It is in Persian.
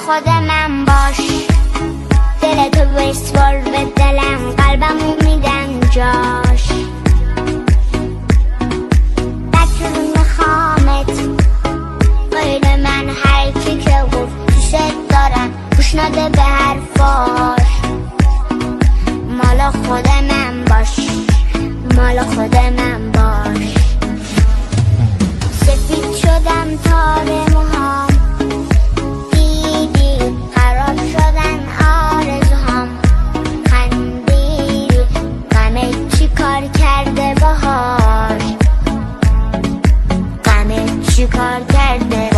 خود من باش. دلتو بسپار به دلم، قلبمو میدم جاش. بچه میخوامت غیر من، هر کی که گفت دوست دارم گوش نده به حرفاش. مال خود من باش، مال خود من باش. سفید شدم تار موهام، دیدی خراب شدن آرزوهام. خندیدی غمت چی کار کرده بهار، غمت چی کار کرده